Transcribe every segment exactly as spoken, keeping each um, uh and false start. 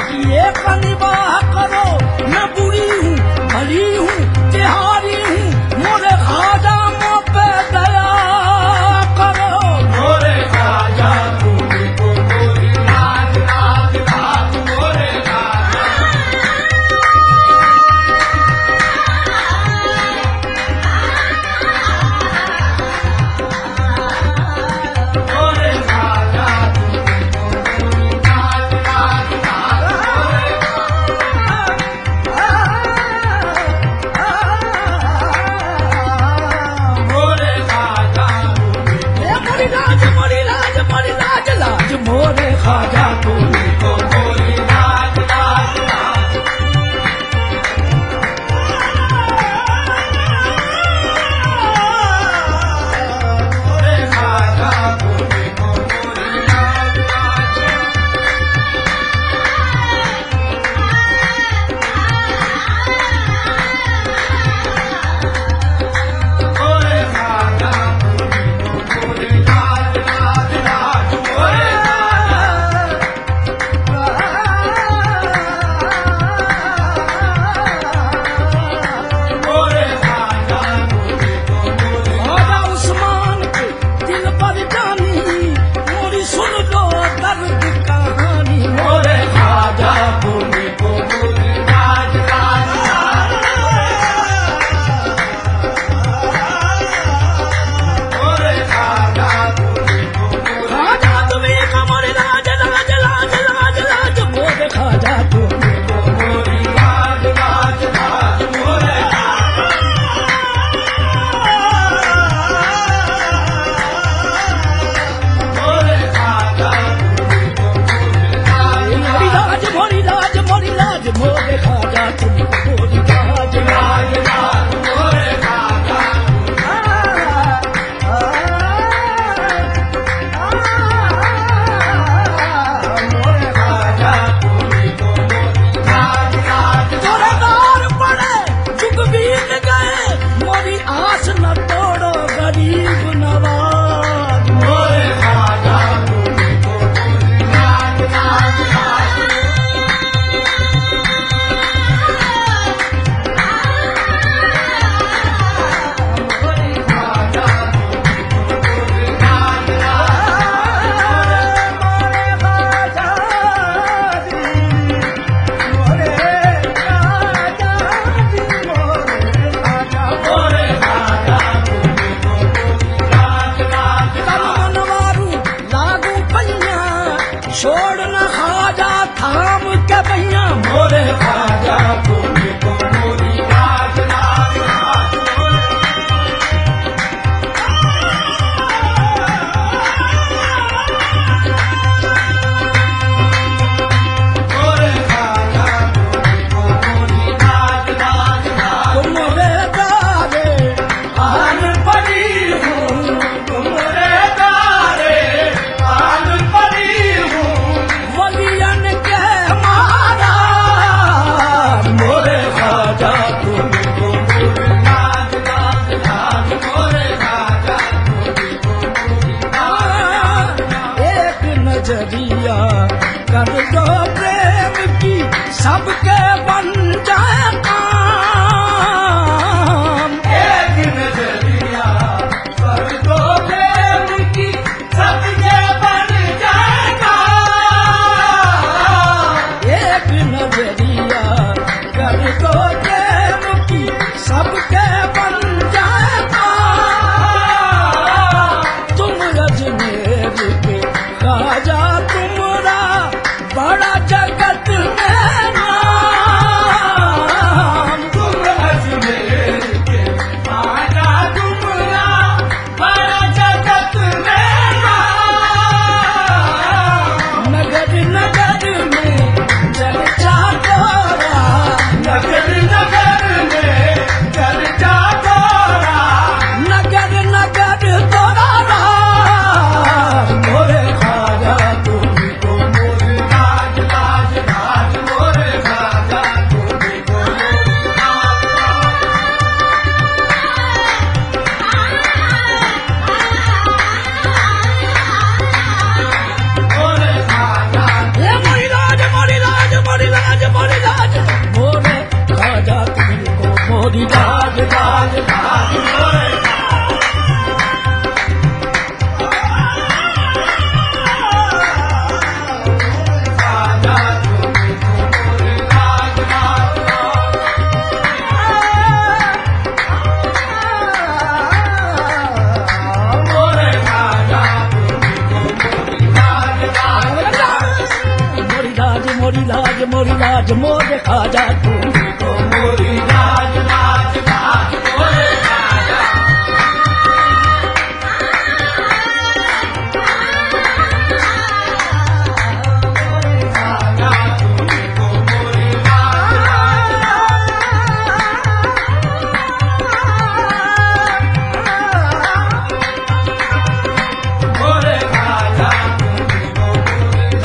ये का निबाह करो, मैं बुरी हूँ भली हूँ तिहारी हूँ, मोरे खाजा मुँह पे दया करो। मोरे खाजा तुमको मोरी लाज लाज लाज, मोरे खाजा मोरे खाजा मोरे खाजा तुमको मोरी लाज लाज लाज, मोरे खाजा तुमको मोरी लाज लाज, मोरे खाजा तुमको मोरी लाज लाज लाज, मोरे छोड़ना खाजा थाम के भैया, मोरे खाजा तुमको मोरी लाज लाज लाज, मोरे खाजा तुमको मोरी लाज लाज लाज, तुम्हारे दारे आन पड़ी हूँ, तुम्हारे दारे आन पड़ी हूँ, वलियन के मारा, मोरे खाजा तुमको मोरी लाज लाज लाज, मोरे खाजा तुमको मोरी लाज लाज, एक नजरिया कर दो प्रेम की सबके बन जाए काम, एक नजरिया कर दो प्रेम की सबके बन जाए काम, एक नजरिया कर दो प्रेम की सबके बन जाए काम, तुम अजमेर के खाजा तुम्हारा बड़ा जगत में नाम, राज मोरी राज मोरे खाजा तुमको मोरी राज राज राज मोरे मोरी लाज मोरी लाज मोरे खाजा तुमको मोरी लाज लाज लाज मोरे खाजा मोरे खाजा तुमको मोरी मोरे खाजा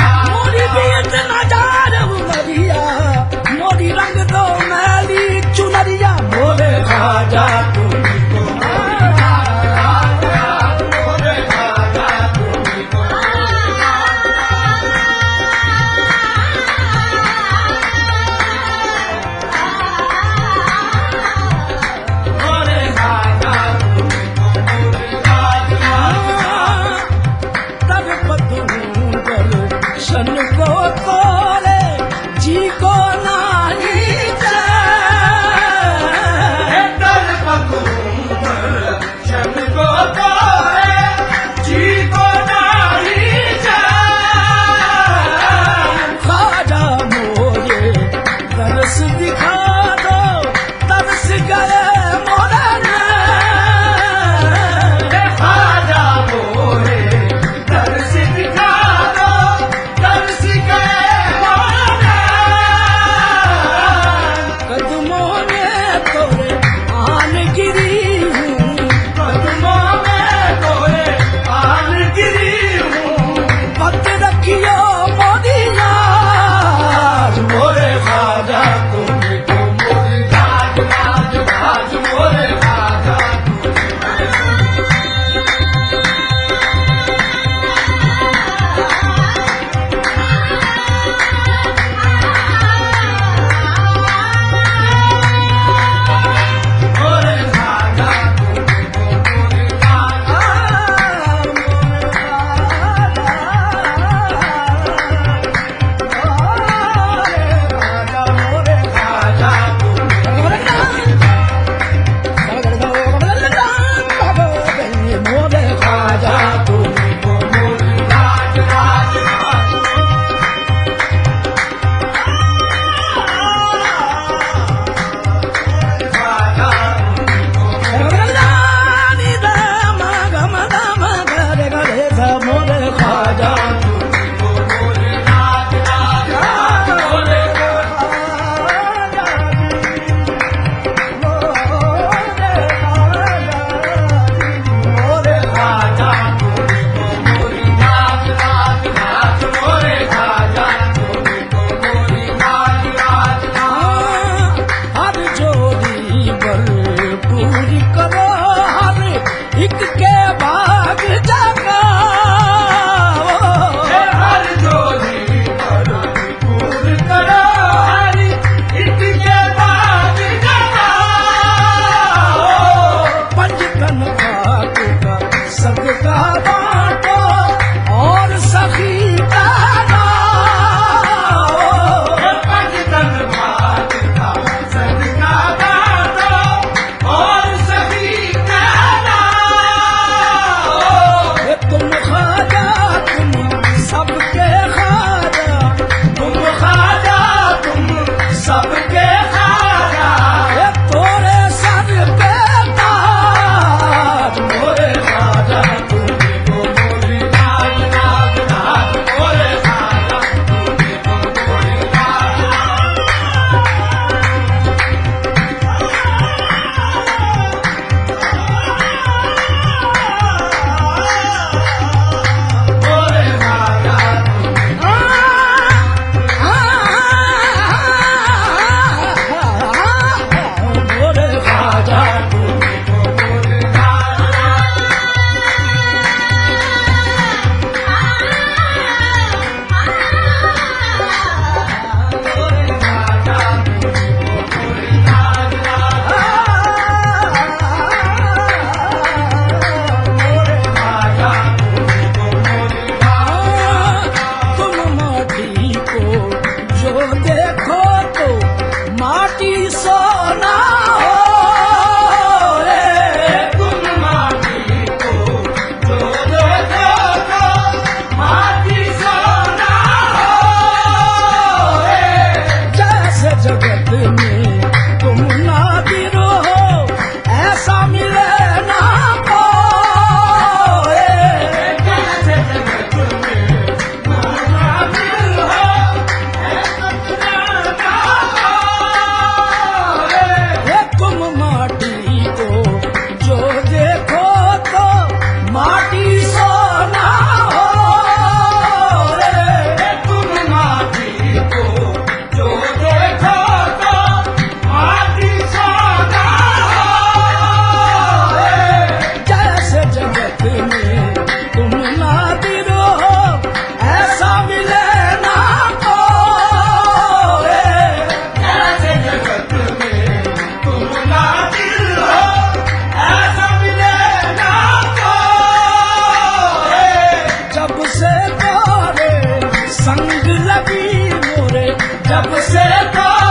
मोरी बीच न जा मोरी रंग दो मैली चुन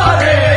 हरे